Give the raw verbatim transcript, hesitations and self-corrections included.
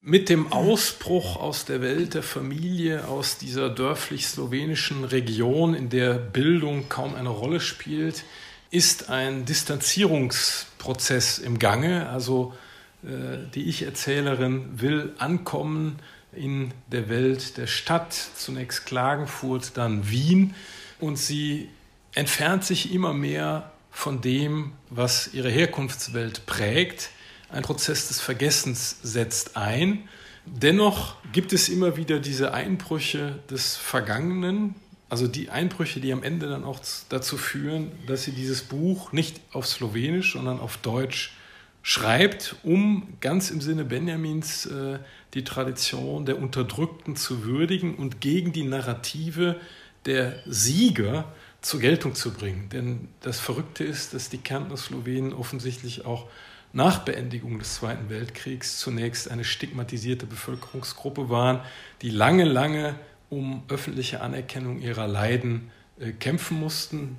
Mit dem Ausbruch aus der Welt der Familie, aus dieser dörflich-slowenischen Region, in der Bildung kaum eine Rolle spielt, ist ein Distanzierungsprozess im Gange. Also äh, die Ich-Erzählerin will ankommen in der Welt der Stadt, zunächst Klagenfurt, dann Wien. Und sie entfernt sich immer mehr von dem, was ihre Herkunftswelt prägt. Ein Prozess des Vergessens setzt ein. Dennoch gibt es immer wieder diese Einbrüche des Vergangenen, also die Einbrüche, die am Ende dann auch dazu führen, dass sie dieses Buch nicht auf Slowenisch, sondern auf Deutsch schreibt, um ganz im Sinne Benjamins äh, die Tradition der Unterdrückten zu würdigen und gegen die Narrative der Sieger zur Geltung zu bringen. Denn das Verrückte ist, dass die Kärntner Slowenen offensichtlich auch nach Beendigung des Zweiten Weltkriegs zunächst eine stigmatisierte Bevölkerungsgruppe waren, die lange, lange um öffentliche Anerkennung ihrer Leiden äh, kämpfen mussten.